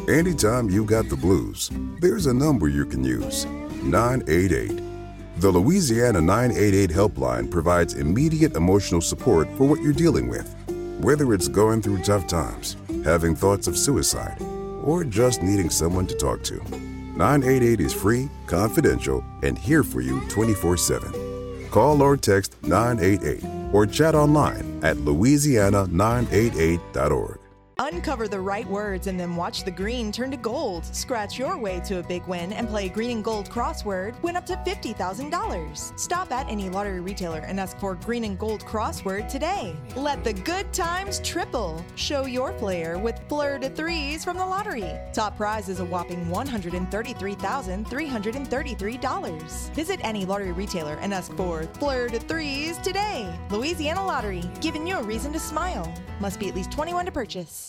Anytime you got the blues, there's a number you can use, 988. The Louisiana 988 helpline provides immediate emotional support for what you're dealing with. Whether it's going through tough times, having thoughts of suicide, or just needing someone to talk to, 988 is free, confidential, and here for you 24/7. Call or text 988 or chat online at louisiana988.org. Uncover the right words and then watch the green turn to gold. Scratch your way to a big win and play green and gold crossword. Win up to $50,000. Stop at any lottery retailer and ask for green and gold crossword today. Let the good times triple. Show your flair with Fleur de Threes from the lottery. Top prize is a whopping $133,333. Visit any lottery retailer and ask for Fleur de Threes today. Louisiana Lottery, giving you a reason to smile. Must be at least 21 to purchase.